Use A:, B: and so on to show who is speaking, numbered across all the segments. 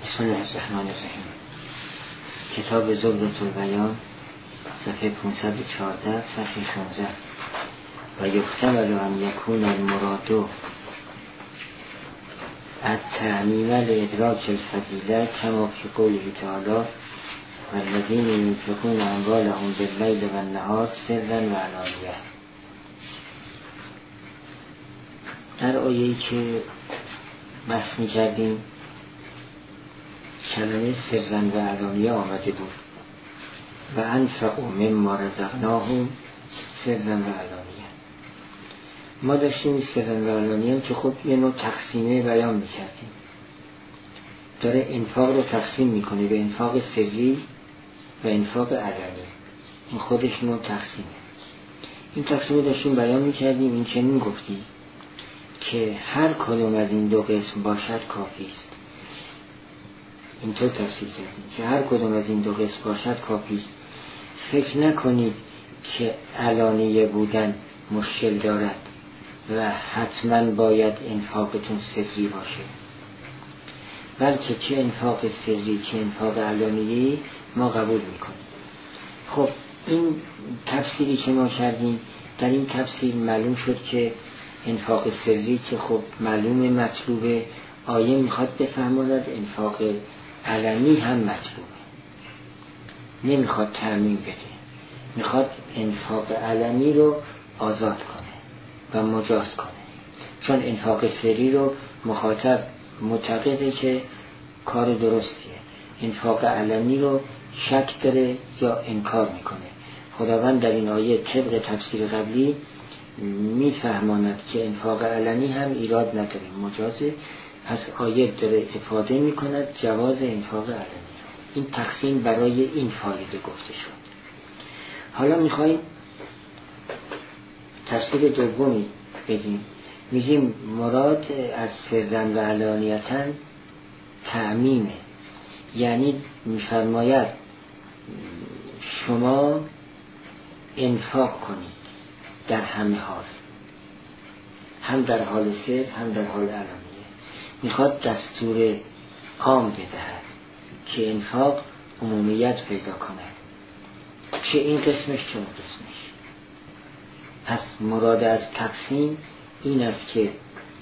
A: بسم الله الرحمن الرحیم. کتاب زبدة البیان صفحه 514 صفحه 16. و یحتمل ان یکون المراد التعمیم لادراک الفضیلة کما فی قوله تعالی والذین ينفقون اموالهم باللیل والنهار سرا و علانیة. در آیه‌ای که بحث می‌کردیم کلمه سرا و علانیه آمده بود و انفقوا مما رزقناهم سرا و علانیه. ما داشتیم سرا و علانیه که خب یه نوع تقسیمه بیان میکردیم، داره انفاق رو تقسیم میکنه به انفاق سری و انفاق علانی. این خودش نوع تقسیمه. این تقسیم رو داشتیم بیان میکردیم. این چنین گفتیم که هر کدوم از این دو قسم باشد کافی است. اینطور تفسیر کردیم که هر کدوم از این دو قسم باشد کافی است. فکر نکنید که علانیه بودن مشکل دارد و حتما باید انفاقتون سری باشه، بلکه چه انفاق سری چه انفاق علانیه ما قبول میکنیم. خب این تفسیری که ما کردیم، در این تفسیر معلوم شد که انفاق سری که خب معلوم مطلوبه، آیه میخواد بفهماند انفاق علنی هم مطلوبه، نمیخواد تعمیم بده، میخواد انفاق علنی رو آزاد کنه و مجاز کنه، چون انفاق سری رو مخاطب معتقده که کار درستیه، انفاق علنی رو شک داره یا انکار میکنه. خداوند در این آیه طبق تفسیر قبلی میفهماند که انفاق علنی هم ایراد نداره، مجازه. پس آیه داره افاده میکند جواز انفاق علنی. این تقسیم برای این فایده گفته شد. حالا میخوایم تفسیر دومی بدیم. میگیم مراد از سرا و علانیتا تعمیمه، یعنی میفرماید شما انفاق کنید در همه حال، هم در حال سر هم در حال علانیه. میخواد دستور عام بدهد که انفاق عمومیت پیدا کند، چه این قسمش چه اون قسمش. پس مراد از تقسیم این است که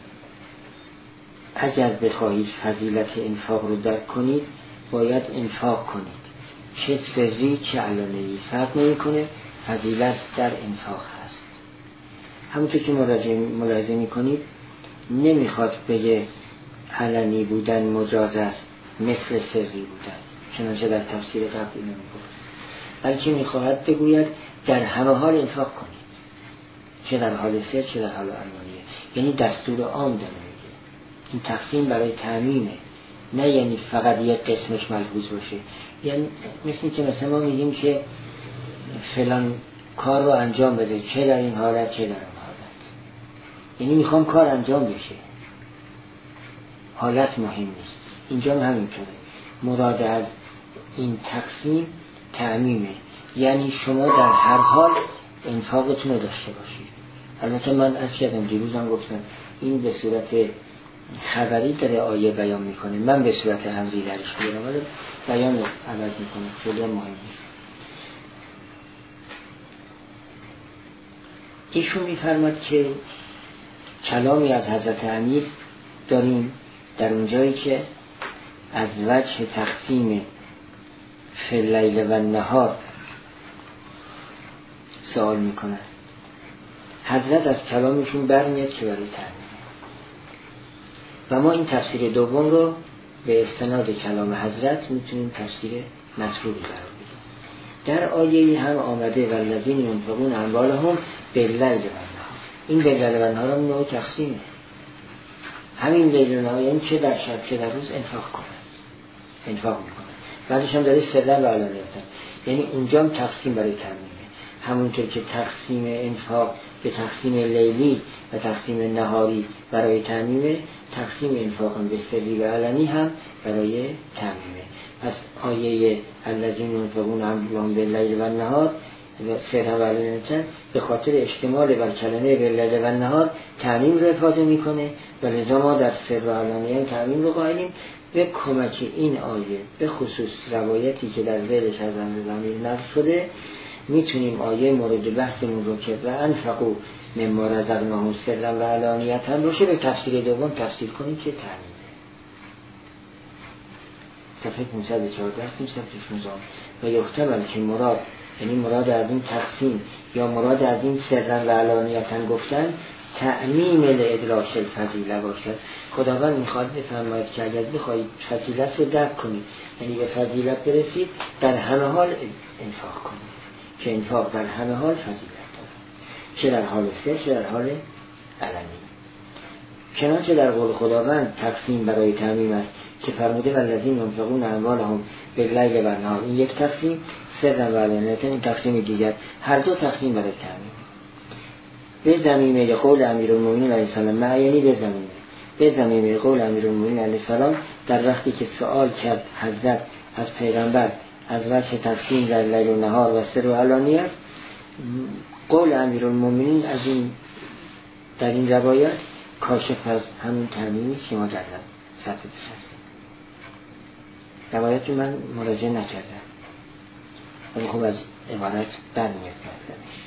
A: اگر بخواهید فضیلت انفاق رو درک کنید باید انفاق کنید، چه سری چه علانیه‌ای فرق نمی‌کنه، فضیلت در انفاق هست. همونطور که ملاحظه می‌کنید نمیخواد بگه علنی بودن مجاز است مثل سری بودن، چنانچه در تفسیر قبلی نمیگفت، بلکه میخواهد بگوید در همه حال انفاق کنید، چه در حال سر چه در حال علانیه. یعنی دستور عام داره میگه. این تقسیم برای تعمیمه، نه یعنی فقط یک قسمش ملحوظ باشه. یعنی مثل که مثلا ما میگیم که فلان کار رو انجام بده، چه در این حالت چه در اون حالت. یعنی میخوام کار انجام بشه، حالت مهم نیست. اینجا هم همینطوره. مراد از این تقسیم تعمیمه، یعنی شما در هر حال انفاقتون رو داشته باشید. البته من از کردم دیروزم گفتم این به صورت خبری داره آیه بیان میکنه، من به صورت امری درش بیارم ولی بیان عوض میکنه، خیلی مهم نیست. ایشون میفرماد که کلامی از حضرت امیر داریم در اونجایی که از وجه تقسیم فی اللیل و النهار سوال میکنن. حضرت از کلامشون برمیاد که برای تعمیم، و ما این تفسیر دوم رو به استناد کلام حضرت میتونیم تفسیر مطلوبی قرار بدیم. در آیه هم آمده والذین ينفقون اموالهم باللیل و النهار. این باللیل و النهار هم نوع تقسیمه. همین لیل و نهار یعنی چه در شب چه در روز انفاق میکنن. بعدش هم داره سر و علانیت، یعنی اونجا هم تقسیم برای تعمیمه. همونطور که تقسیم انفاق به تقسیم لیلی و تقسیم نهاری برای تعمیمه، تقسیم انفاق به سری و علنی هم برای تعمیمه. پس آیه الذین ينفقون اموالهم باللیل و النهار و سر و علانیت به خاطر اشتمال بر کلمه باللیل و النهار تعمیم رو افاده میکنه و لذا ما در سر و علانیه تعمیم رو قائلیم. به کمک این آیه، به خصوص روایتی که در ذیلش از ضمیر نقل شده، میتونیم آیه مورد بحثمون رو که و انفقوا مما رزقناهم سرا و علانیة باشه به تفسیر دوم تفسیر کنیم که تعمیمه. صفحه 514 هستیم، صفحه 16. و یحتمل که مراد، یعنی مراد از این تقسیم یا مراد از این سرا و علانیة گفتن تعمیم لادراک الفضیله باشد. خداوند میخواد بفرماید که اگر بخواید فضیلت رو درک کنید، یعنی به فضیلت برسید، در همه حال انفاق کنید، که انفاق در همه حال فضیلت داره، چه در حال سر چه در حال علنی. چنانچه در قول خداوند تقسیم برای تعمیم است که فرموده والذین ينفقون اموالهم باللیل و النهار، این یک تقسیم، سر و علانیة این تقسیم دیگر، هر دو تقسیم برای تعمیم. به زمینه قول امیرالمومنین علیه السلام، معینی به زمینه قول امیرالمومنین علیه السلام در وقتی که سوال کرد حضرت از پیغمبر از وجه تقسیم در لیل و نهار و سر و علانیه است، قول امیرالمومنین از این در این روایت کاشف از همون تعمیمی که ما در صفحه هستیم. روایتی من مراجعه نکردم ولی خب از عبارت برمیاد مطلبش.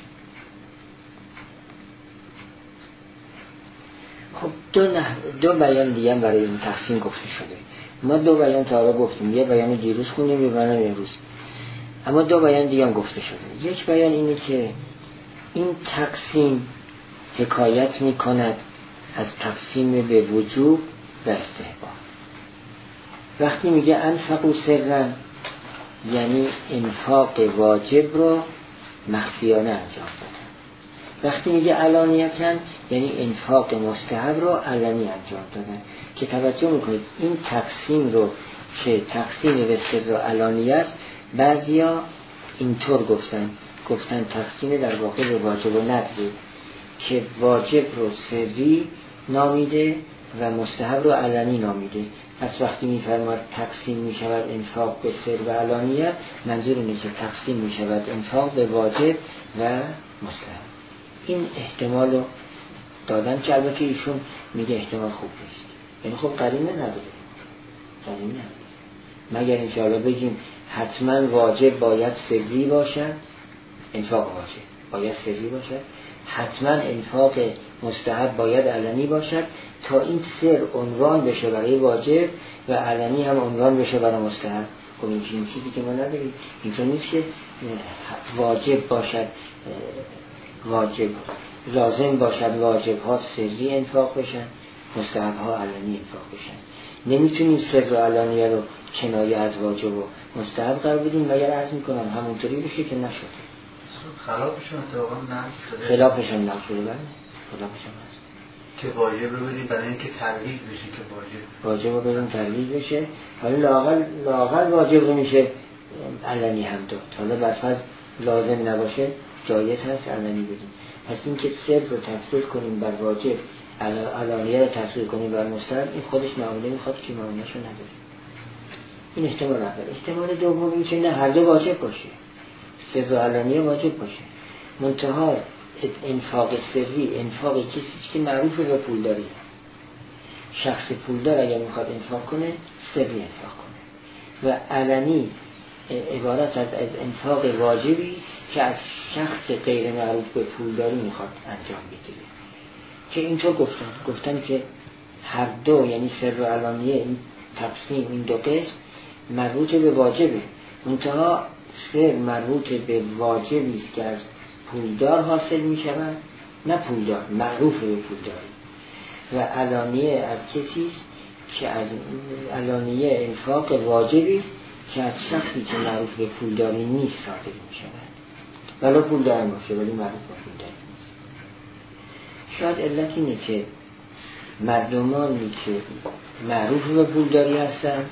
A: خب دو بیان دیگه برای این تقسیم گفته شده. ما دو بیان تا حالا گفتیم، یه بیان دیروز خوندیم، یه بیان امروز، اما دو بیان دیگه هم گفته شده. یک بیان اینه که این تقسیم حکایت می کند از تقسیم به وجوب و استحباب. وقتی میگه انفقوا سرا یعنی انفاق واجب رو مخفیانه انجام دادن. وقتی میگه علانیتاً یعنی انفاق مستحب رو علنی انجام دادن. که توجه میکنید این تقسیم رو که تقسیم به سر و علانیت، بعضیا اینطور گفتن تقسیم در واقع به واجب و ندبه، که واجب رو سری نامیده و مستحب رو علنی نامیده. پس وقتی میفرماد تقسیم میشود انفاق به سر و علانیت، منظور اینه که تقسیم میشود انفاق به واجب و مستحب. این احتمال رو دادن که البته ایشون میگه احتمال خوب نیست، یعنی خب قرینه نداره مگر اینکه حالا بگیم حتما واجب باید سری باشد، انفاق واجب باید سری باشد، حتما انفاق مستحب باید علنی باشد، تا این سر عنوان بشه برای واجب و علنی هم عنوان بشه برای مستحب. خب این چیزی که ما نداریم. اینطور نیست که واجب باشد، واجب لازم باشد واجب ها سری انفاق بشن، مستحب ها علنی انفاق بشن. نمیتونیم سر و علانیه رو کنایه از واجب و مستحب قرار بدیم، مگر عرض میکنم همونطوری بشه که نشده.
B: خلافشون اتفاقا نقل شده.
A: خلافشون نقل شده، بله خلافشون هست
B: که واجب رو بدیم برای اینکه ترغیب بشه که
A: واجب رو بدیم ترغیب بشه. حالا لااقل واجب رو میشه علنی هم داد، حالا برفض لازم نباشه جایز هست علنی بدیم. پس این که سر رو تفسیر کنیم بر واجب، علانیه رو تفسیر کنیم بر مستحب، این خودش معامله میخواد که معاملهشو نداره. این احتمال اول. احتمال دوم این که نه هر دو واجب باشه، سر و علانیه واجب باشه، منتها انفاق سری انفاق کسی که معروف به پولداری، شخص پولدار اگر میخواد انفاق کنه سری انفاق کنه، و علنی عبارت از انفاق واجبی که از شخص غیر معروف به پولداری میخواد انجام بگیره. که اینطور گفتن که هر دو یعنی سر و علانیه این تقسیم این دو قسم مربوط به واجبه، منتها سر مربوط به واجبی است که از پولدار حاصل می شود، نه پولدار معروف به پولداری، و علانیه از کسی است که از علانیه انفاق واجبی است که از شخصی که معروف به پولداری نیست صادر می شود، ولی پولدار باشه ولی معروف به پولداری نیست. شاید علت اینه که مردمانی که معروف به پولداری هستن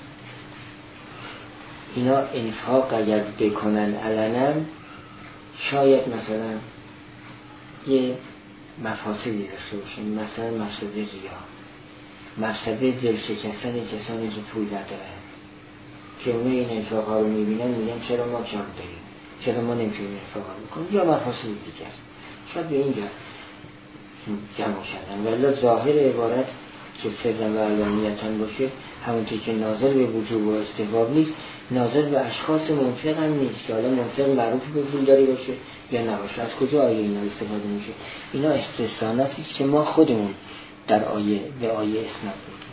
A: اینا انفاق اگر بکنن علنا شاید مثلا یه مفاسدی داشته باشن، مثلا مفسد ریا، مفسد دل شکستن کسانی که پول ندارن، که اونو این انفاق ها رو میبینن میگن چرا ما کم داریم، چرا ما نمیتونیم انفاق ها بکنیم، یا مفاسد دیگر شاید به اینجا جمع شدن. ولی ظاهر عبارت که سرا و علانیتا باشه، همونطور که ناظر به وجوب و استحباب نیست، ناظر به اشخاص منفق هم نیست که حالا منفق معروف به پولداری باشه یا نباشه. از کجا آیه اینا استفاده میشه؟ اینا استثناءاتی است که ما خودمون در آیه به آیه اسناد میکنیم.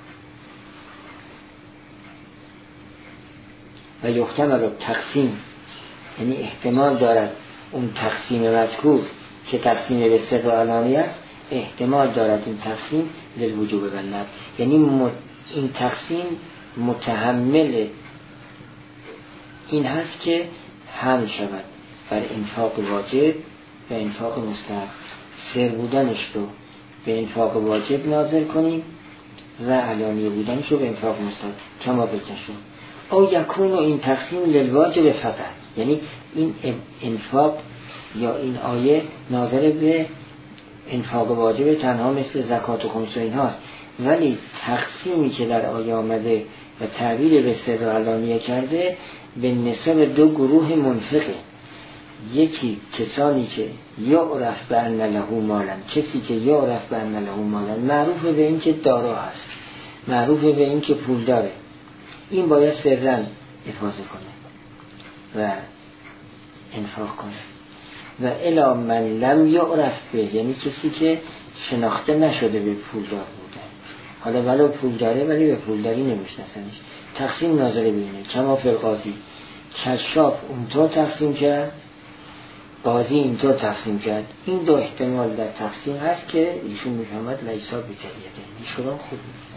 A: و یحتمل تقسیم، یعنی احتمال دارد اون تقسیم مذکور که تقسیم به سر و علانیه است، احتمال دارد این تقسیم للوجوب و ندب، یعنی این تقسیم متحمل این هست که هم شود بر انفاق واجب و انفاق مستحب. سر بودنش رو به انفاق واجب ناظر کنیم و علانیه بودنش رو به انفاق مستحب، کما بکشون. او یکون این تقسیم للواجب فقط، یعنی این انفاق یا این آیه ناظر به انفاق واجب تنها مثل زکات و خمس و این هاست، ولی تقسیمی که در آیه آمده و تعبیر به سر و علانیه کرده به نسبت دو گروه منفقه. یکی کسانی که یعرف بأن له مالا، کسی که یعرف بأن له مالا، معروف به این که دارا هست، معروف به این که پول داره، این باید سرا افاضه کنه و انفاق کنه. و الا من لم یعرف به، یعنی کسی که شناخته نشده به پولدار بوده، حالا ولو پول داره ولی به پولداری نمیشناسنش. تقسیم ناظر بینه، کما فی القاضی، کشاف اونطور تقسیم کرد، قاضی اینطور تقسیم کرد. این دو احتمال در تقسیم هست که ایشون میفهمد لیسا بی‌جریده، ایشون خوب نیست.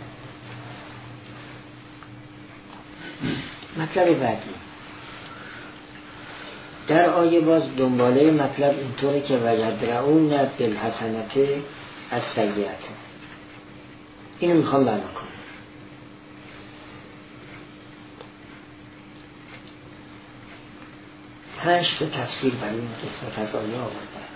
A: مطلب بعدی در آیه باز دنباله مطلب اینطوره که ویدرعون بالحسنة السیئة، اینو میخوام بیان کنم. 5 تا تفسیر برای این قسمت از آیه آورده.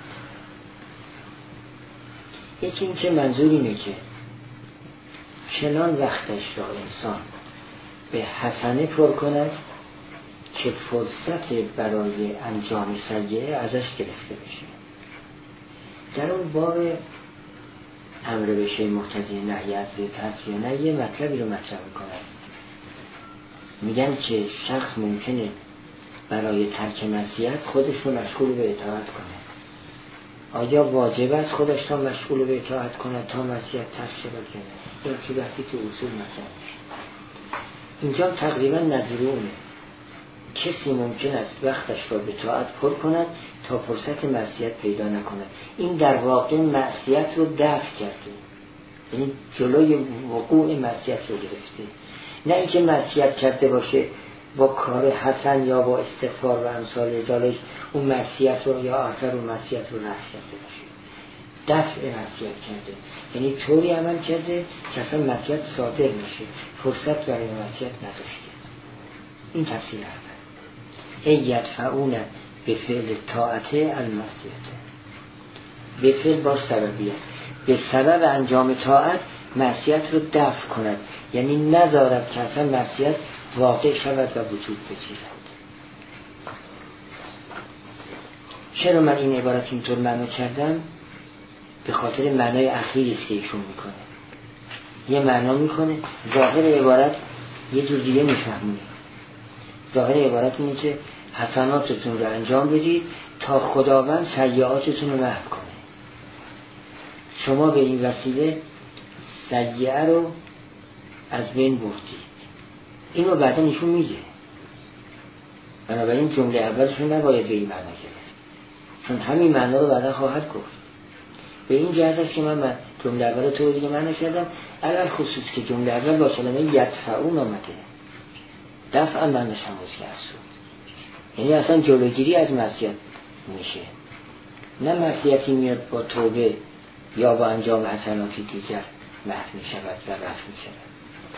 A: یکی این که منظور اینه که چنان وقتش را انسان به حسنه پر کند که فرصت برای انجام سیئه ازش گرفته بشه. در اون باب امر به شیء مقتضی نهی از ضد هست یا نه، یه مطلبی رو مطرح میکنن. میگن که شخص ممکنه برای ترک معصیت خودش رو مشغول به اطاعت کنه. آیا واجب است خودش تا مشغول به اطاعت کنه تا معصیت ترک شود کنه؟ این که بحثی که اصول مطرح میشه. اینجا تقریبا نظیر اونه. کسی ممکن است وقتش را به طاعت پر کند تا فرصت معصیت پیدا نکند. این در واقع معصیت رو دفع کرده، یعنی جلوی وقوع معصیت رو گرفته. نه اینکه معصیت کرده باشه با کار حسن یا با استغفار و امثال ذالک اون معصیت رو یا اثر اون معصیت رو رفع کرده باشه. دفع معصیت کرده، یعنی طوری عمل کرده که اصلا معصیت صادر نشه، فرصت برای معصیت نذاشته. این تفسیر اول. ای یدفعون به فعل طاعت المعصیت، به فعل با سببی است، به سبب انجام طاعت معصیت رو دفع کند، یعنی نذارد که اصلا معصیت واقع شود و وجود بگیرد. چرا من این عبارت اینطور معنا کردم؟ به خاطر معنای اخیری است که ایشون میکنه. یه معنا میکنه، ظاهر عبارت یه جور دیگه میفهمونه. ظاهر عبارت اینه که حسناتتون رو انجام بدید تا خداوند سیئاتتون رو محو کنه. شما به این وسیله سیئه رو از بین بردید. اینو بعدا ایشون میگه. بنابراین جمله اولشون نباید به این معنا گرفت، چون همین معنا رو بعدا خواهد گفت. به این جهت است که من جمله اول تو دیگه معنا کردم، علل خصوص که جمله اول با کلمه یدفعون آمده، دفعا معنیش هم است، یعنی اصلا جلوگیری از معصیت میشه. نه معصیتی میاد با توبه یا با انجام حسناتی دیگر محو میشود و رفع میشود.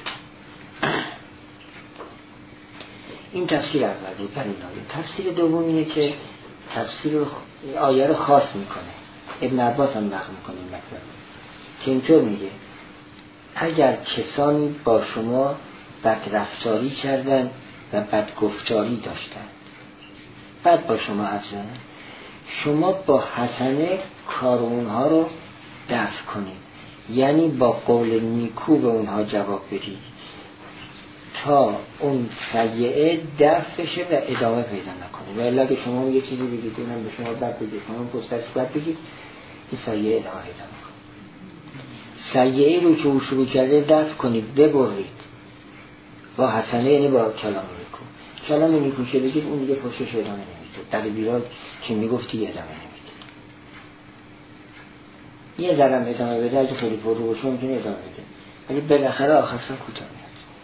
A: این تفسیر اول بود بر این آیه. تفسیر دوم اینه که تفسیر آیه رو خاص میکنه. ابن عباس هم نقل میکنه این مطلب که اینطور میگه اگر کسانی با شما بد رفتاری کردن و بد گفتاری داشتن، بعد با شما افزانه، شما با حسنه کار اونها رو دفع کنید. یعنی با قول نیکو به اونها جواب بدید تا اون سیئه دفع بشه و ادامه پیدا نکنه. و الا که شما یه چیزی بگید اونم به شما بد بگید، شما گسترش بد بگید، این سیئه ادامه پیدا نکنه. سیئه رو که او شروع کرده دفع کنید، ببرید با حسنه، یعنی با کلام نیکو. کلام نیکو که بگید اون دیگه پشتش ادامه نمیده، در بیراد که میگفتی ادامه نمیده. یه ذرم ادامه بده، اگه خیلی پر رو باشه میتونه ادامه بده، ولی بالاخره آخرسان کوتاه میاد.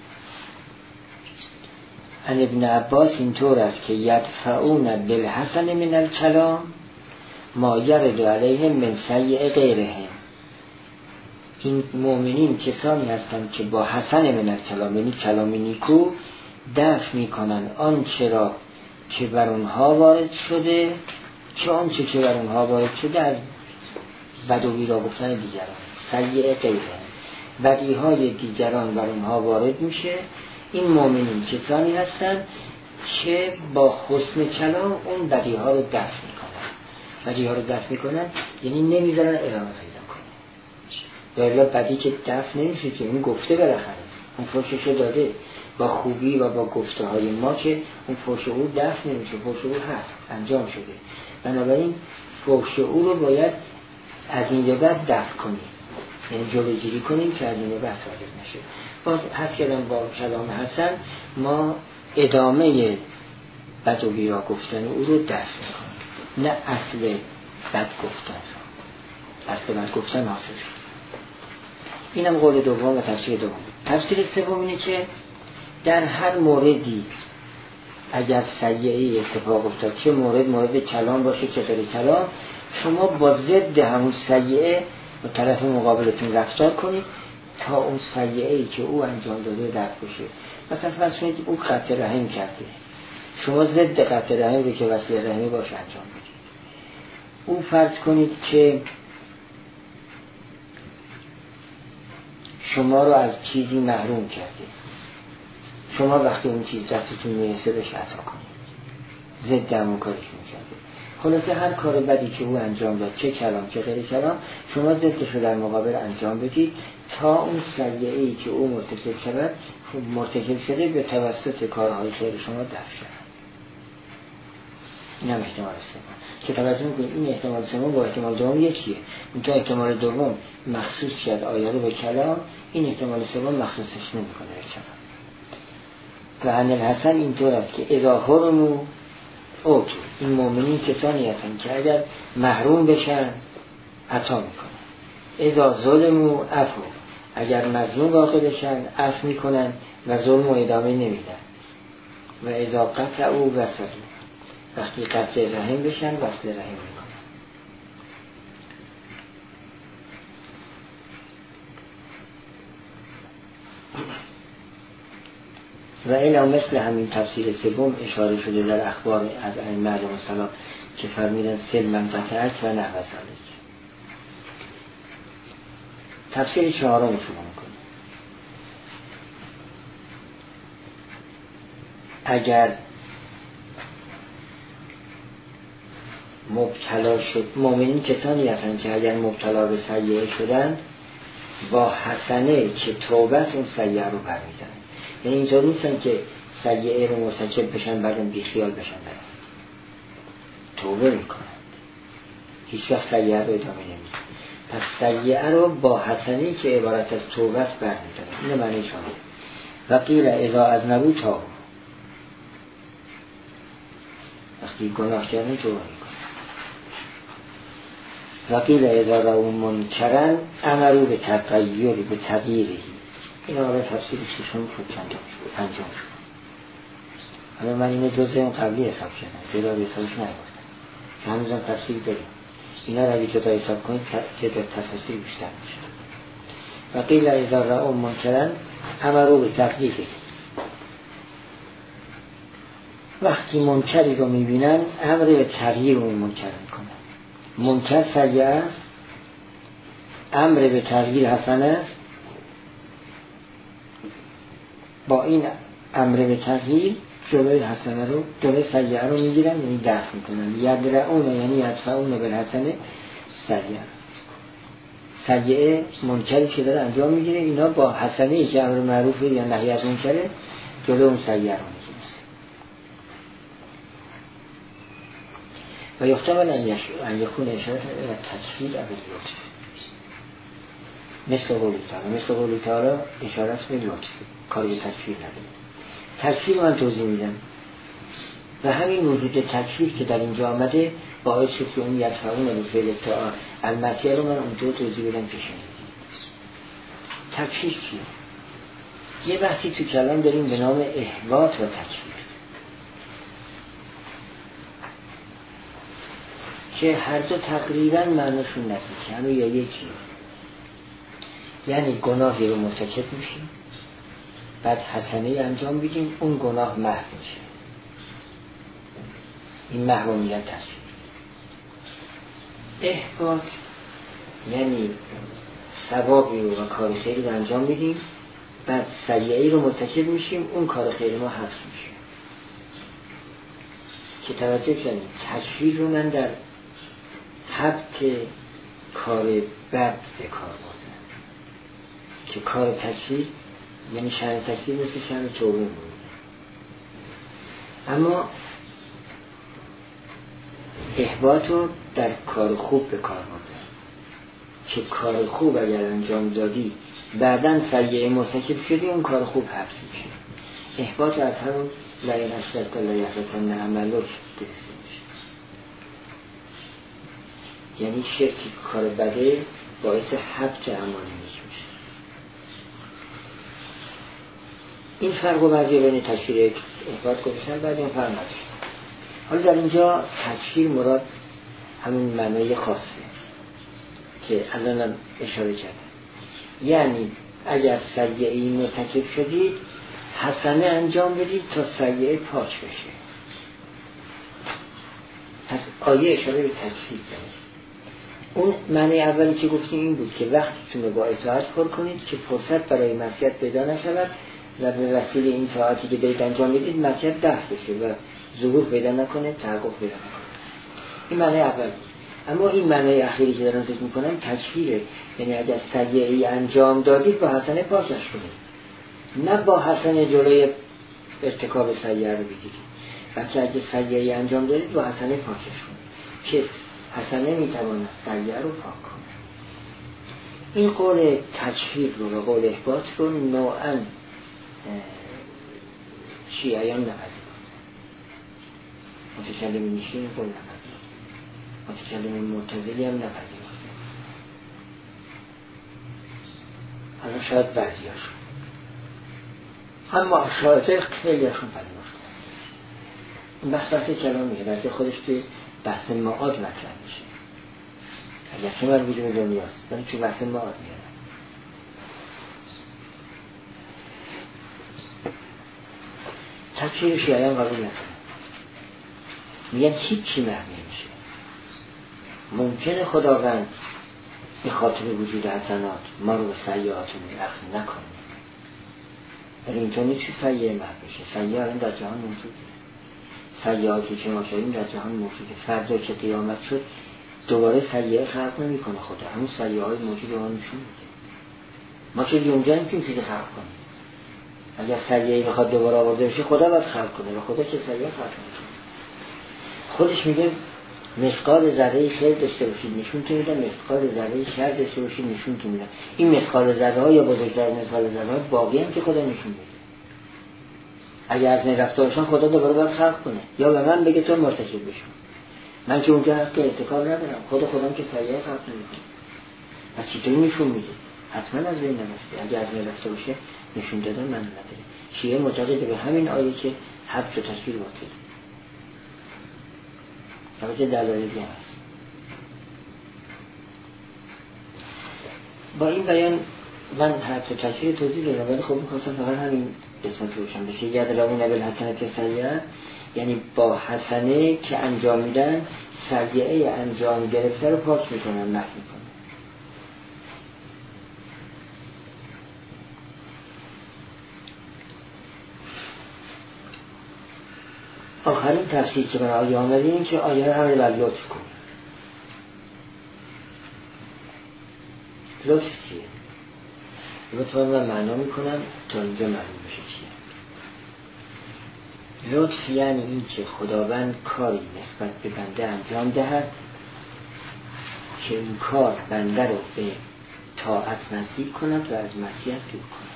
A: ان ابن عباس اینطور است که یدفعون بالحسن من الکلام ما یرد علیهم من سیء غیرهم. این مؤمنین کسانی هستند که با حسن من الکلام، یعنی کلام نیکو، دفع میکنن آنچه را که بر اونها وارد شده، که آنچه که بر اونها وارد شده از بد و بیرا گفتن دیگران، سیء غیرهم، بدیهای دیگران بر اونها وارد میشه. این مؤمنین کسانی هستند که با حسن کلام اون بدیها رو دفع میکنن. بدیها رو دفع میکنن یعنی نمیذارن ادامه پیدا کنه. یا الا بدی که دفع نمیشه که اون گفته بالاخره اون فحشش داده، با خوبی و با گفته های ما که اون فحش او دفع نمیشه، فحش او هست، انجام شده. بنابراین فحش او رو باید از این به بعد دفع کنیم، یعنی جلوگیری کنیم که از این به بعد صادق نشه. باز حد کردم با کلام حسن ما ادامه بد و بیرا گفتن او رو دفع میکنیم، نه اصل بد گفتن. اصل بد گفتن حاصل شد. اینم قول دوم و تفسیر دوم. تفسیر سوم اینه که در هر موردی اگر سیئه اتفاق افتاد، چه مورد کلام باشه چه غیر کلام، شما با ضد همون سیئه با طرف مقابلتون رفتار کنید تا اون سیئه‌ای که او انجام داده دفع بشه. مثلا فرض کنید او قطع رحم کرده، شما ضد قطع رحم رو که وصل رحمی باشه انجام بدید. او فرض کنید که شما رو از چیزی محروم کرده، شما وقتی اون چیز دستتون میرسه بهش عطا کنید، ضد همون کارش میکرده. خلاصه هر کار بدی که او انجام داد، چه کلام چه غیر کلام، شما ضدش رو در مقابل انجام بدید تا اون سیئه‌ای که او مرتکب شده به توسط کارهای خیر شما دفع شد. این هم احتمال سوم که توجه میکنید. این احتمال سوم با احتمال دوم یکیه. اون که احتمال دوم مخصوص شد آیه رو به کلام، این احتمال سوم مخصوصش نمیکنه به کلام. و ان الحسن اینطور است که اذا حرموا اوتو، این مؤمنین کسانی هستند که اگر محروم بشن عطا میکنن. اذا ظلموا عفو، اگر مظلوم واقع بشن عفو میکنن و ظلم و ادامه نمیدن. و اذا قطعوا وصلوا، وقتی قطع رحم بشن وصل رحم میکنن. و این هم مثل همین تفسیر سوم اشاره شده در اخبار از ائمه علیهم السلام که فرمیدن سلم قطعت و نحو ذلک. تفسیر چهارم شروع میکنیم. اگر مبتلا شد، مؤمنین کسانی هستند که اگر مبتلا به سیئه شدند با حسنه که توبت اون سیئه رو برمیدن. یعنی اینطور نیستن که سیئه رو مرتکب بشن بعدم بیخیال بشن، برن توبه میکنن، هیچ وقت سیئه رو ادامه نمیدن. پس سیئه رو با حسنه که عبارت از توبه است برمیدن. اینه معنی شما. و قیل اذا اذنبوا تابوا، وقتی گناه کردن توبه میکنن. و قیل اذا رأوا منکرا امروا به تغییره. این آقای تفسیر ششم شد، پنجم شد. حالا من اینو جزء اون قبلی حساب کردم، جدا به حسابش نگفتم که هنوزم تفسیر داریم. اینا رو اگه جدا حساب کنید تعداد تفسیر بیشتر میشه. و قیل اذا رأوا منکرا امروا به تغییره، وقتی منکری رو میبینن امر به تغییر اون منکر میکنن. منکر سیئه است، امر به تغییر حسن است. با این امر به تغییر جلوی حسنه رو، جلوی سیئه رو میگیرن، یعنی دفع میکنن. یدرعون یعنی یدفعون بالحسنه سیئه. سیئه منکری که داره انجام میگیره، اینا با حسنه‌ای که امر معروفه یا نهی از منکره جلو اون سیئه رو میگیره. و یحتمل ان یکون اشاره الى تکفیر او اللطف، مثل قولی تعالی اشاره است به لطف، کاری به تکفیر نداره. تکفیر من توضیح میدم و همین وجود تکفیر که در اینجا آمده باعث شد که اون یرفعون الفعل تعالی المعصیه رو من اونجا توضیح بدم که شنیدید. تکفیر چیه؟ یه بحثی تو کلام داریم به نام احباط و تکفیر که هر دو تقریبا معناشون نزدیکه، همه یا یکی. یعنی گناهی رو مرتکب میشیم، بعد حسنه انجام بدیم، اون گناه محو میشه، این محو میگن تکفیر. احباط یعنی ثوابی رو و کار خیری رو انجام میدیم، بعد سیئه‌ای رو مرتکب میشیم، اون کار خیری ما حفظ میشه. که توجه کنید تکفیر رو من در حبط کار بد به کار بردم که کار تکفیر یعنی شأن تکفیر مثل شأن توبه بود، اما احباط رو در کار خوب به کار بردم که کار خوب اگر انجام دادی بعداً سیئه مرتکب شدی، اون کار خوب حفظ میشه. احباط از همون لئن اشرکت لیحبطن عملک گرفته میشه، یعنی شرکی کار بده باعث حبط اعمال نیک میشه. این فرق و بعضی بین تکفیر احباط گذاشتن، بعضی این فرق نداشتن. حالا در اینجا تکفیر مراد همون معنی خاصه که الان اشاره کردم، یعنی اگر سیئه‌ای مرتکب شدید حسنه انجام بدید تا سیئه پاک بشه. پس آیه اشاره به تکفیر داره. اون معنی اولی که گفتیم این بود که وقتتون رو با اطاعت پر کنید که فرصت برای معصیت پیدا نشود و به وسیله این طاعتی که دارید انجام میدید معصیت دفع بشه و ظهور پیدا نکنه، تحقق پیدا نکنه. این معنی اول. اما این معنی اخیری که دارم ذکر میکنم تکفیره، یعنی اگر سیئه‌ای انجام دادید با حسنه پاکش کنید، نه با حسنه جلوی ارتکاب سیئه رو بگیرید، بلکه اگر سیئه‌ای انجام دادید با حسنه پاکش کنید که حسنه میتواند سیئه رو پاک کنه. این قول تکفیر رو و قول احباط رو نوعاً شیعیان نپذیرند، متکلمین این قول نپذیرند، متکلمین معتزلی هم نپذیرند. حالا شاید بعضیاشون، اما شاید خیلیاشون پذیرفتن. این بحث کلامیه، بلکه خودش توی بحث معاد مطرح میشه. اگر سمر وجود دنیاست ولی توی بحث معاد میاره. تکفیر شیعیان قبول نکنه، میگن هیچی محو نمیشه. ممکنه خداوند به خاطر وجود حسنات ما رو به سیئاتون اخذ نکنه، ولی اینطور نیست که سیئه محو بشه. سیئه الان در جهان موجوده، سیئاتی که ما شدیم در جهان موجوده. فردا که قیامت شد دوباره سیئه خلق نمی کنه خدا، همون سیئه های موجود رو نشون میده. ما که اونجا نمیتونیم چیزی خلق کنیم. اگر سیئه بخواد دوباره آورده بشه خدا باید خلق کنه و خدا که سیئه خلق نمیکنه. خودش میگه مثقال ذره خیر داشته باشید نشونتون میدم، مثقال ذره شر داشته باشید نشونتون میدم. این مثقال ذره ها یا بزرگتر مثقال ذره ها باقی هم که خدا نشون میده. اگر از نرفته باشن خدا دوباره باید خلق کنه یا به من بگه تو مرتکب بشون. من که اونجا حق ارتکاب ندارم، خودم که سیئه خلق نمیکنه. پس چطوری نشون میده؟ حتما از بین نرفته. اگر از بین رفته باشه نشون دادن من نداره. شیعه معتقد به همین آیه که حبس و تکفیر باطل. البته دلایلی هست. با این بیان من حبس و تکفیر توضیح دادم، ولی خب می‌خواستم فقط همین قسمت روشن بشه. یدلمون بالحسنة سیئة، یعنی با حسنه که انجام میدن سیئه انجام گرفته رو پاک میکنن، محو میکنن. آخرین تفسیر که من آیه آمده این که آیه رو هم لطف کن. لطف چیه؟ لطف من معنا میکنم تا اینجا معلوم بشه چیه. لطف یعنی این که خداوند کاری نسبت به بنده انجام دهد که این کار بنده رو به طاعت نزدیک کند و از معصیت دور کند.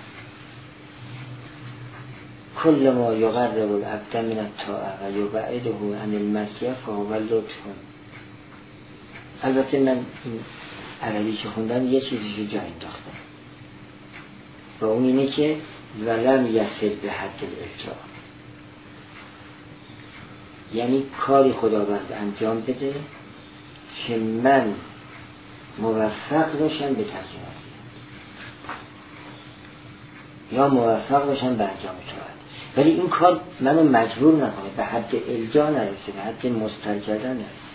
A: کل ما یقرب العبد من الطاعه و یبعده عن المعصیه فهو لطف. البته من این عربی که خوندم یه چیزی رو جا انداختم و اون اینه که ولم یصل به حد الالتزام، یعنی کاری خداوند انجام بده که من موفق باشم به ترجمه یا موفق باشم به انجام کار، ولی این کار منو مجبور نکنه، به حد الجا نرسه، به حد مضطر کردن نرسه،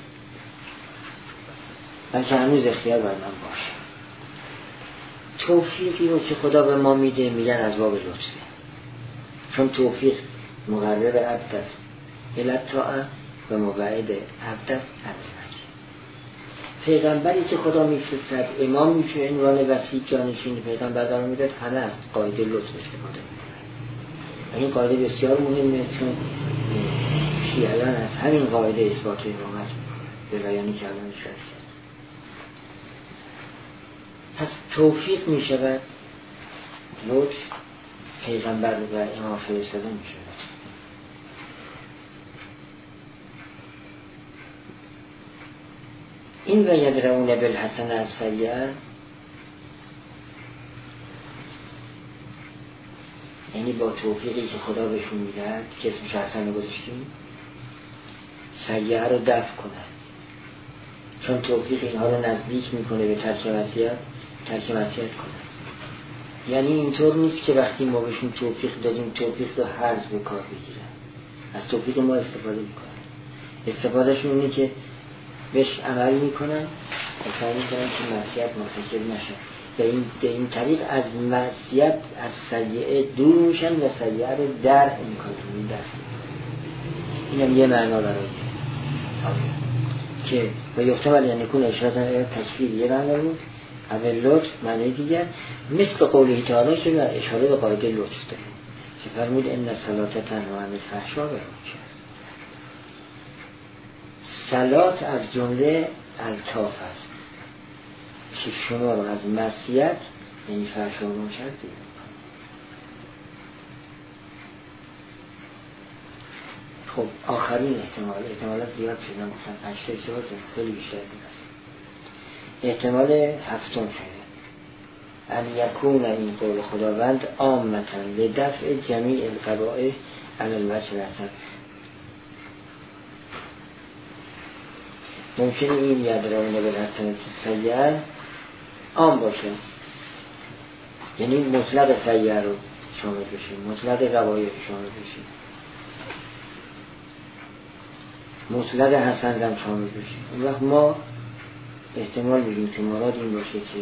A: بلکه هنوز اختیار بر من باشه. توفیقی رو که خدا به ما میده میگن از باب لطفه، چون توفیق مقرب عبد است الطاعه و مبعد عبد است عن المعصیه. پیغمبری که خدا میفرستد امام میشه، عنوان وسیع جانشین پیغمبر قرار میداد، همه از قاعده لطف استفاده میکنه. این قاعده بسیار مهمه، چون شیعیان از همین قاعده اثبات امامت میکنه به بیانی که الان اشاره کرد. پس توفیق میشود لطف، پیغمبر و امام فرستاده میشود. این و یدرؤون بالحسنة السیئة یعنی با توفیقی که خدا بهشون میدهد که اسمش حسن گذاشتیم، سیئه رو دفع کنه، چون توفیق اینها رو نزدیک میکنه به ترک معصیت کنه. یعنی اینطور نیست که وقتی ما بهشون توفیق دادیم توفیق رو حرز به کار بگیرن، از توفیق ما استفاده میکنن. استفادهشون اینه که بهش عمل میکنن و سعی میکنن که معصیت مرتکب نشن، به این طریق از معصیت از سیئه دور میشن و سیئه رو درع میکنن. اینم یه معنا برای که و یحتمل یعنی کن اشاره تشکیل یه معنا بود، اول لطف معنی دیگر، مثل قوله تعالی که اشاره به قاعده لطف داره که فرمود ان الصلاة تنهی عن الفحشاء و المنکر. صلات از جمله الطاف است که شما رو از معصیت یعنی فحشا و منکر دور می‌کنه. خب آخرین احتمالات زیاد شدن، مثلا 5 تا اشتباه خیلی بیشتر از این است. احتمال هفتم شده ان یکون این قول خداوند عامةً لدفع جمیع القبائح علی الوجه الحسن. ممکنه این یدرؤون بالحسنة السیئة عام باشه، یعنی مطلق سیئه رو شامل بشه، مطلق قبایح شامل بشه، مطلق حسن هم شامل بشه. اون وقت ما احتمال میدیم که مراد این باشه که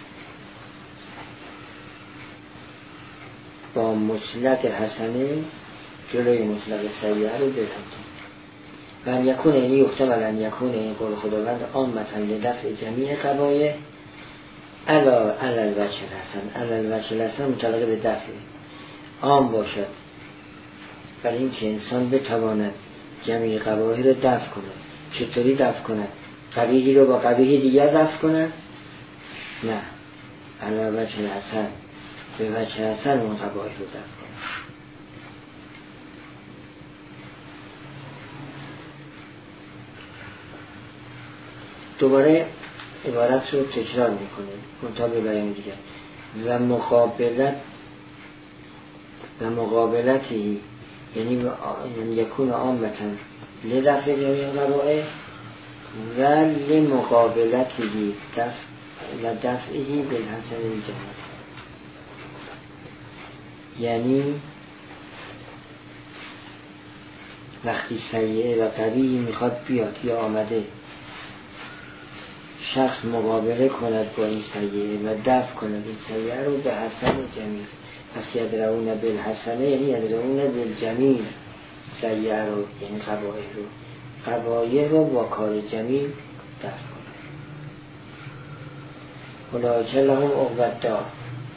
A: با مطلق حسنه جلوی مطلق سیئه رو بزنیم. و ان یکون یعنی یحتمل ان یکون این قول خداوند عامةً لدفع جمیع قبایح علی الوجه الحسن. علی الوجه الحسن متعلق به دفع عام باشد برای اینکه انسان بتواند جمیع قبایح رو دفع کنه. چطوری دفع کنه؟ قبیحی رو با قبیح دیگر دفع کنه؟ نه، علی الوجه الحسن، به وجه حسن اون قبایح رو دفع کنه. دوباره عبارت رو تکرار میکنه منتها به بیان دیگر. و مقابلتی یعنی یکون عامةً لدفع جمیع قبائح و لمقابلتی دفعی بالحسن الجمال. یعنی وقتی سیئه و قبیح میخواد بیاد یا آمده شخص مقابله کند با این سیئه و دفع کند این سیئه رو به حسن جمیل. پس یدرؤون بالحسنه یعنی یدرؤون بالجمیل، سیئه رو یعنی قبایح رو با کار جمیل دفع کند. اولئک لهم عقبی الدار.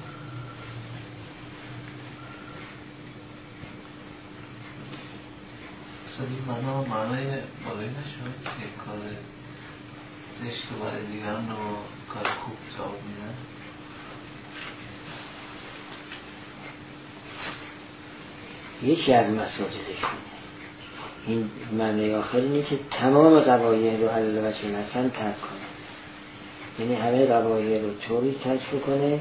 B: این معنای بالایی نشد که کار زشت و برای دیگران رو کار خوب جواب میدن.
A: یکی از مصادیقشون این معنی آخر اینه که تمام قبایح رو علی وجه الحسن ترک کنه، یعنی همه قبایح رو طوری ترک بکنه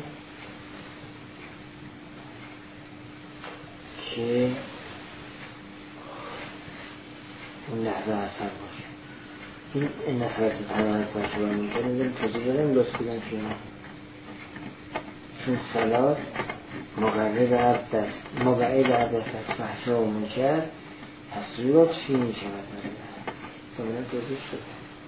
A: که اون لحظه اثر باشه. این نصرت تمام باشه و میکنه توضیح دارم لطف بگم شما چون صلات مقرب عبد است، مبعد عبد است از فحشا و منکر، پس لطفی می شود کاملا توضیح شد.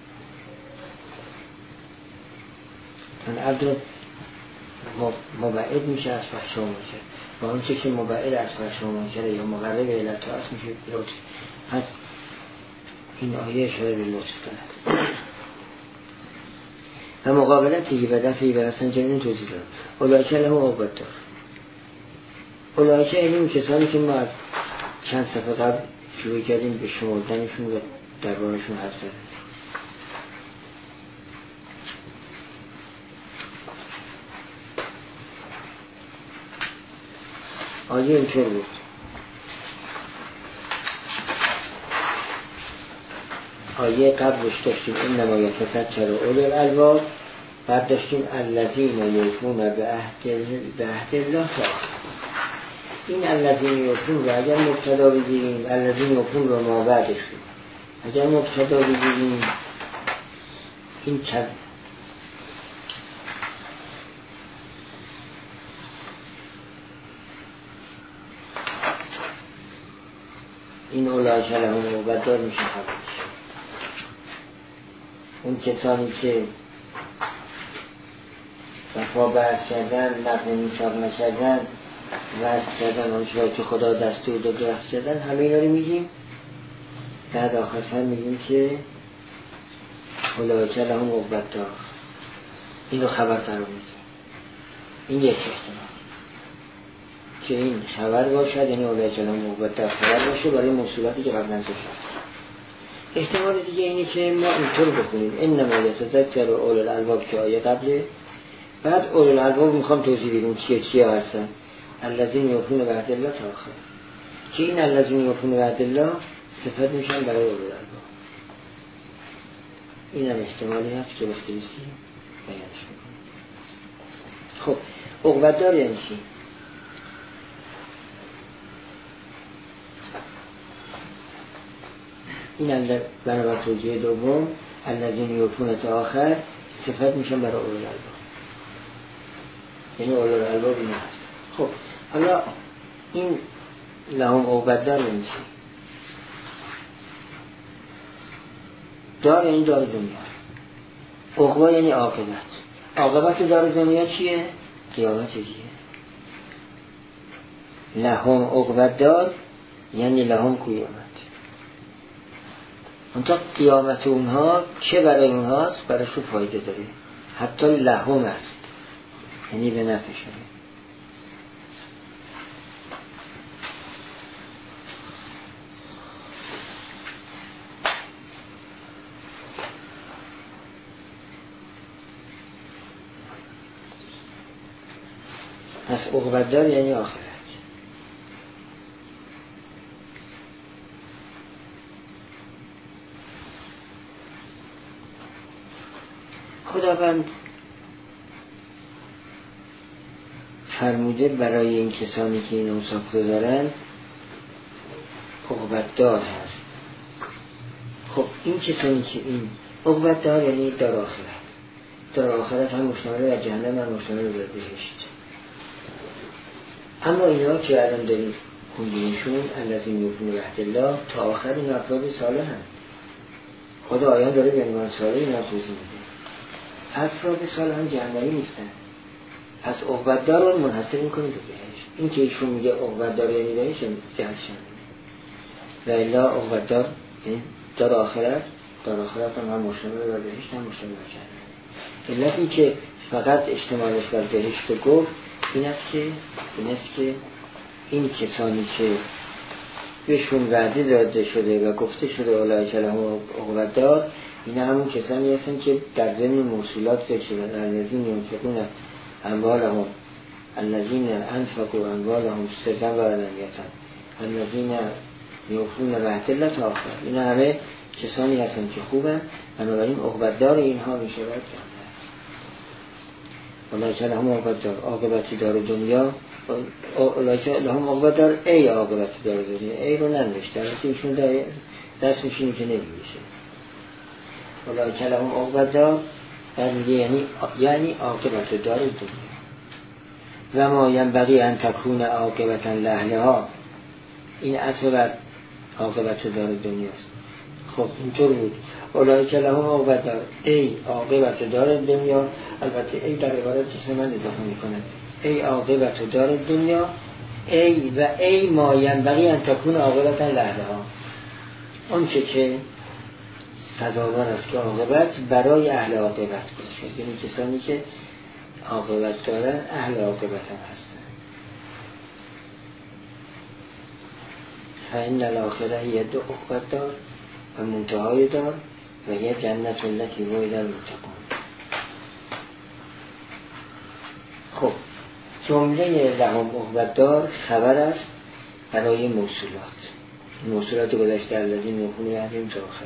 A: چون عبد رو مبعد میشه از فحشا و منکر و اون چه که مبعد از فحشا و منکر یا مقرب علت است میشه لطف. پس این آیه اشاره به لطف دارد و مقابلتی و دفعی برسن جمعین توضیح دارد. اولئک لهم عقبی الدار. اولئک این کسانی که ما از چند صفحه قبل شروع کردیم به شمردنشون و دربارشون حرف زدیم. آیه اینطور بود: آیه قبلش داشتیم انما یتذکر اولو الالباب، بعد داشتیم الذین یوفون به عهد الله تا این الذین یوفون رو اگر مبتدا بگیریم، الذین یوفون رو ما بعدش اگر مبتدا بگیریم این این اولئک لهم عقبی الدار میشه خبرش. اون کسانی که وفا بحث کردن، نقض میثاق نکردن، وصل کردن آنچه که خدا دستور داده وصل کردن، همه اینا رو میگیم. بعد آخر هم میگیم که اولئک لهم عقبی الدار، این رو خبر قرار میدیم. این یک احتمال که این خبر باشد، یعنی اولئک لهم عقبی الدار خبر باشه برای موصولاتی که قبلا ذکر شد. احتمال دیگه اینه که ما اینطور بخونیم انما یتذکر اولو الالباب که آیه قبله، بعد اولو الالباب میخوام توضیح بدیم چیه هستن. الذین یوفون به عهد الله تا آخر که این الذین یوفون به عهد الله صفت میشن برای اولو الالباب. این هم احتمالی هست که وقتی بسیم بیانش میکنیم. خب عقبی الدار یعنی چی؟ این بنابر توجیه دوم الذین یوفون تا آخر صفت میشن برای اولو الالباب، یعنی اولو الالباب این هست. خب حالا این لهم عقبی الدار یعنی چی؟ دار یعنی دار دنیا، عقبی یعنی عاقبت. عاقبت دار دنیا چیه؟ قیامت دیگه. لهم عقبی الدار یعنی لهم قیامت. اونتا قیامت اونها چه برای اونهاست؟ برایشون فایده داره، حتی لهم است، یعنی به نفعشونه. پس عقبی الدار یعنی آخرت. خداوند فرموده برای این کسانی که این اوصاف رو دارن عقبی الدار هست. خب این کسانی که این عقبی الدار یعنی دار آخرت. دار آخرت هم مشتمل بر جهنم هم مشتمل بر بهشت. اما اینا که الان داریم خوندیمشون الذین یوفون به عهد الله تا آخر این افراد صالح هم. خدا آیان داره به عنوان صالح اینا توضیح میده. افراد صالح هم جهنمی نیستن. پس عقبی الدار رو منحصر میکنه به بهشت. این که ایشون میگه عقبی الدار یعنی بهشت جهنم و الا عقبی الدار یعنی دار آخرت. دار آخرت هم مشتمل بر بهشت هم مشتمل بر جهنم. علتی که فقط اجتماعش بر بهشت گفت این است که این کسانی که بهشون وعده داده شده و گفته شده اولئک لهم عقبی دار، اینا همون کسانی هستن که در ضمن موصولات ذکر شدن. الذین ينفقون اموالهم الذین انفقوا اموالهم سرا و علانیة الذین یوفون بعهد الله تا آخر. اینا همه کسانی هستن که خوبن، بنابراین عقبی دار اینها میشه باید اولئک لهم عقبی دار، عاقبت دار دنیا. اولئک لهم عقبی دار ای عاقبت دار دنیا، ای رو ننوشته، البته ایشون رسمش اینه که نمیشه. اولئک لهم عقبی دار یعنی عاقبت دار دنیا. و ما ینبغی ان تکون عاقبتا لأهلها، این عطف عاقبت دار دنیاست. خب اینطور بود اولئک لهم عقبی دار ای عاقبت دار دنیا. البته ای در عبارت جسم من اضافه میکنه، ای عاقبت دار دنیا، ای و ای ما ینبغی ان تکون عاقبتا لأهلها، اون که سزاوار است که عاقبت برای اهل عاقبت باشه، یعنی کسانی که عاقبت دارن اهل عاقبت هم هستن. فإن الآخرة هي عقبی دار و منتهای دار و یه جنت التی وعد المتقون. خب جمله لهم عقبی دار خبر است برای موصولات. موصولات گذشته الذین یوفون بعهدهم تا آخر.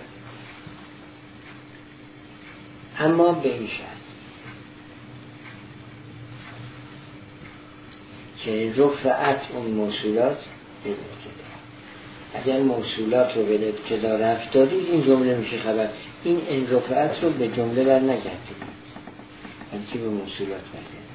A: اما به این شرط که رفعت اون موصولات به ابتدا. اگر موصولات رو به ابتدا رفت دادید این جمله میشه خبر. این رفعت رو به جمله بر نگردید، بلکه به موصولات برگردید.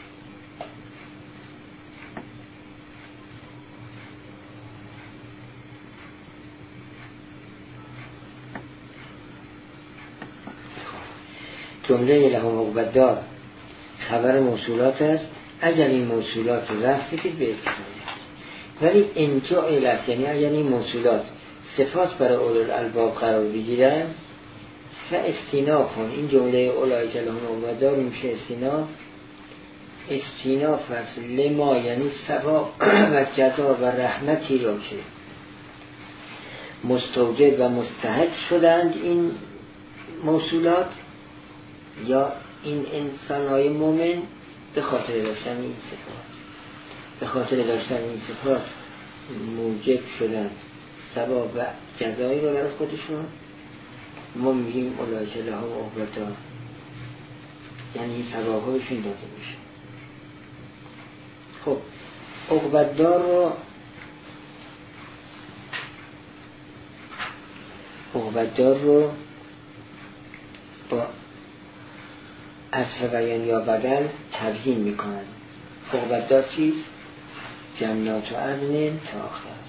A: جمله لهم عقبی دار خبر موصولات است. اگر این موصولات رفت بدید به ابتدا، ولی اینجا علت، یعنی اگر این موصولات صفات برای اولوالالباب قرار بگیرن فاستینافون، این جمله اولئک لهم عقبی دار میشه استیناف است لما، یعنی ثواب و جزا و رحمتی را که مستوجب و مستحق شدند این موصولات یا این انسان‌های مومن به خاطر داشتن این صفات، به خاطر داشتن این صفات موجب شدن ثواب و جزایی رو برای خودشون. ما میگیم اولئک لهم عقبی دار، یعنی ثواب‌هاشون داده میشه. خب عقبی دار رو با عطف بیان یا بدل تبیین میکنن. عقبی دار چیست؟ جنات و عدن تا آخر.